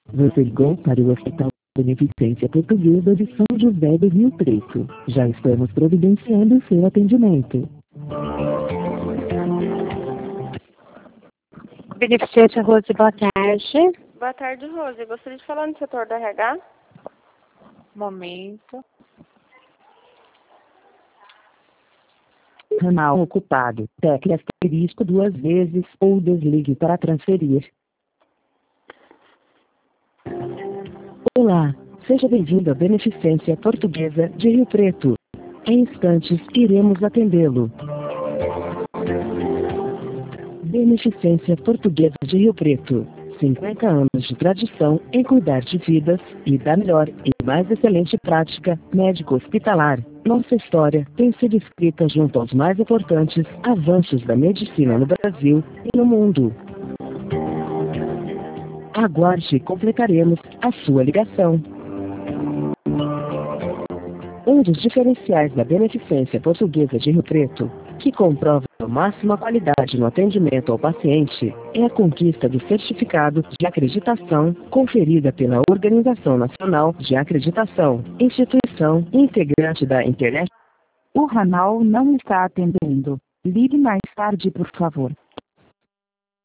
Você ligou para o Hospital Beneficência Portuguesa de São José do Rio Preto. Já estamos providenciando seu atendimento. Beneficência Rose, boa tarde. Boa tarde, Rose. Eu gostaria de falar no setor do RH. Momento. Ramal ocupado. Tecle asterisco 2 vezes ou desligue para transferir. Olá, seja bem-vindo à Beneficência Portuguesa de Rio Preto. Em instantes, iremos atendê-lo. Beneficência Portuguesa de Rio Preto. 50 anos de tradição em cuidar de vidas e da melhor e mais excelente prática médico-hospitalar. Nossa história tem sido escrita junto aos mais importantes avanços da medicina no Brasil e no mundo. Aguarde e completaremos a sua ligação. Um dos diferenciais da Beneficência Portuguesa de Rio Preto, que comprova a máxima qualidade no atendimento ao paciente, é a conquista do certificado de acreditação conferida pela Organização Nacional de Acreditação, instituição integrante da internet. O ramal não está atendendo. Ligue mais tarde, por favor.